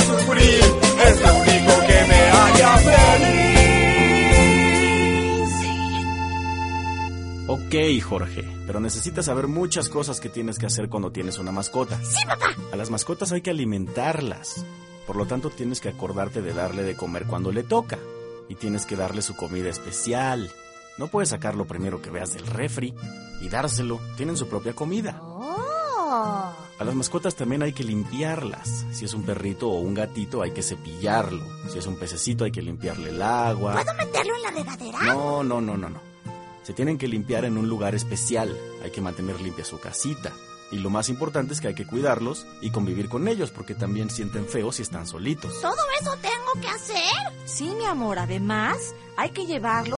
sufrir, es lo único que me haría feliz. Ok, Jorge, pero necesitas saber muchas cosas que tienes que hacer cuando tienes una mascota. Sí, papá. A las mascotas hay que alimentarlas. Por lo tanto, tienes que acordarte de darle de comer cuando le toca. Y tienes que darle su comida especial. No puedes sacar lo primero que veas del refri y dárselo. Tienen su propia comida. Oh. A las mascotas también hay que limpiarlas. Si es un perrito o un gatito, hay que cepillarlo. Si es un pececito, hay que limpiarle el agua. ¿Puedo meterlo en la regadera? No. Se tienen que limpiar en un lugar especial. Hay que mantener limpia su casita. Y lo más importante es que hay que cuidarlos y convivir con ellos, porque también sienten feo si están solitos. ¿Todo eso tengo que hacer? Sí, mi amor, además hay que llevarlo